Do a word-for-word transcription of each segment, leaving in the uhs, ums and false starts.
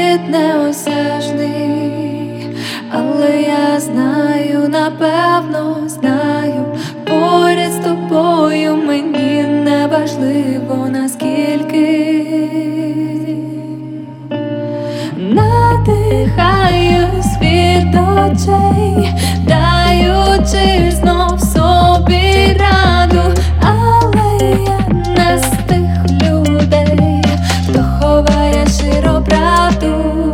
світ неосяжний, але я знаю, напевно знаю, поряд з тобою мені не важливо наскільки. Надихаю світ очей, даючи знов собі раду, але я не з тих людей, хто ховає щиро правду.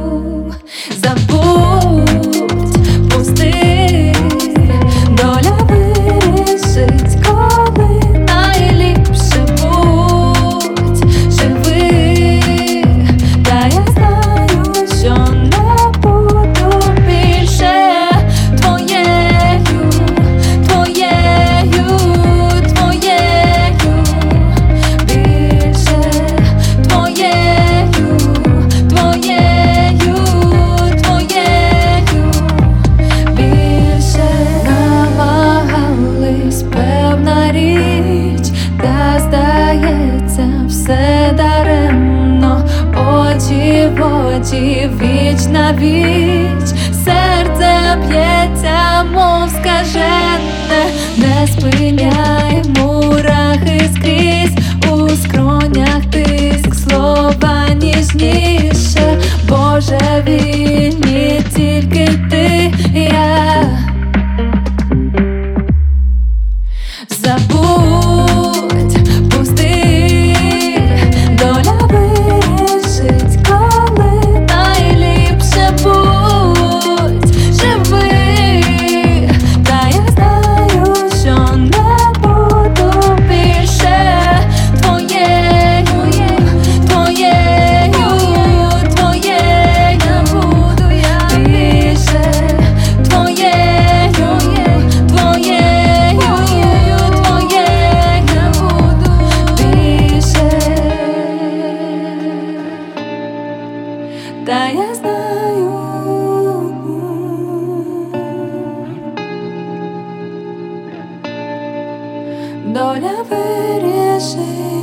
Забудь, пусти, доля вирішить, коли найліпше будь живий. Та я знаю, що не буду більше твоєю, твоєю, твоєю, більше твоєю, твоєю, твоєю, більше. Намагались, певна річ, та здається, все даремно. Очі в очі, віч на віч, серце б'ється, мов скажене. Не спиняй мурахи скрізь, у скронях тиск, слова ніжніше. Божевільні тільки ти і я. Забудь, пусти, доля вирішить, коли найліпше будь живий. Та я знаю, що не буду більше твоєю, твоєю, твоєю, буду я більше твоєю, твоєю, твоєю, буду більше. Та я знаю, доля вирішить.